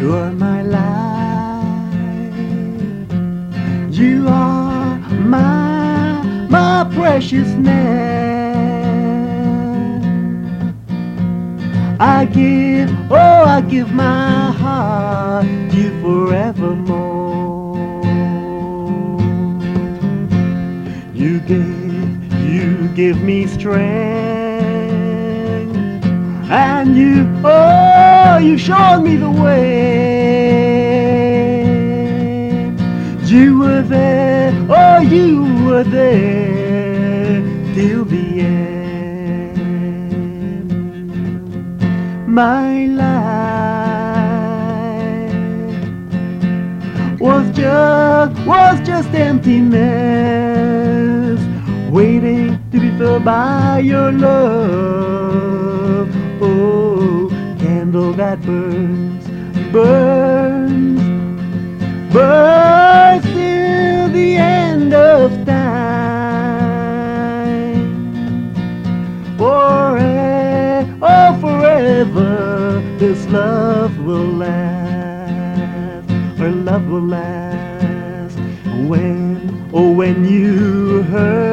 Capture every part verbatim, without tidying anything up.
You're my life. You are my, my preciousness. I give, oh, I give my heart to you forevermore. You give, you give me strength, and you, oh, you showed me the way. You were there, oh, you were there till the end. My life was just, was just emptiness, waiting to be filled by your love. Oh, candle that burns, burns, burns till the end of time. Forever, oh, forever, this love will last, our love will last. When, oh, when you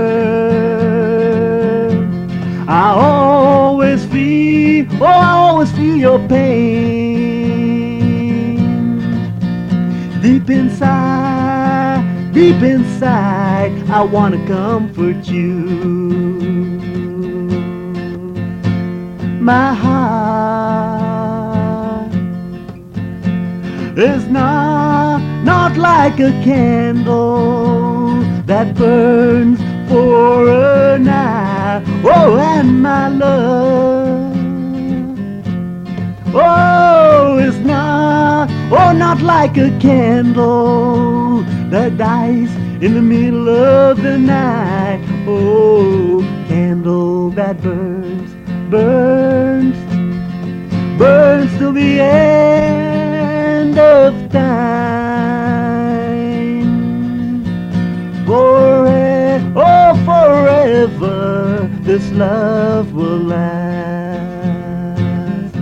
hurt, I always feel, oh, I always feel your pain. Deep inside, deep inside, I want to comfort you. My heart is not, not like a candle that burns for a night. Oh, and my love, oh, is not, oh, not like a candle that dies in the middle of the night. Oh, candle that burns, burns, burns till the end of time. Forever, oh, forever, this love will last.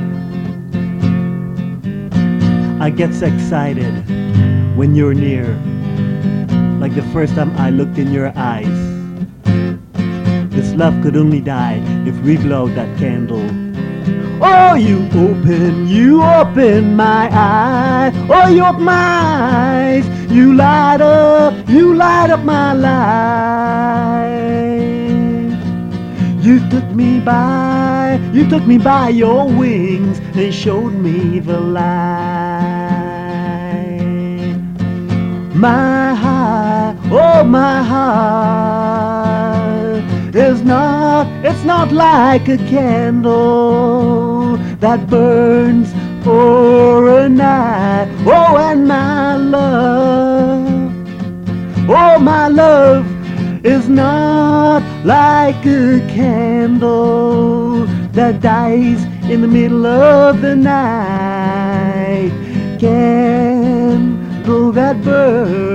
I get so excited when you're near, like the first time I looked in your eyes. This love could only die if we blow that candle. Oh, you open, you open my eyes. Oh, you open my eyes. You light up, you light up my life. You took me by, you took me by your wings and showed me the light. My heart, oh, my heart is not, it's not like a candle that burns for a night. Oh, and my love, oh, my love is not like a candle that dies in the middle of the night. Candle that burns